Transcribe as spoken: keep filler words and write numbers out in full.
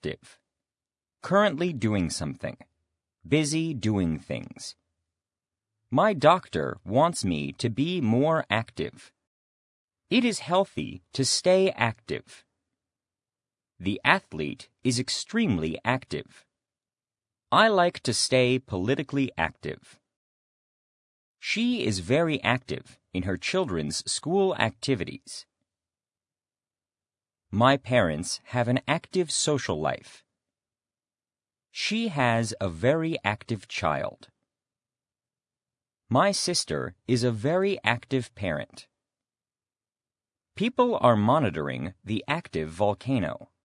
active. Currently doing something. Busy doing things. My doctor wants me to be more active. It is healthy to stay active. The athlete is extremely active. I like to stay politically active. She is very active in her children's school activities. My parents have an active social life. She has a very active child. My sister is a very active parent. People are monitoring the active volcano.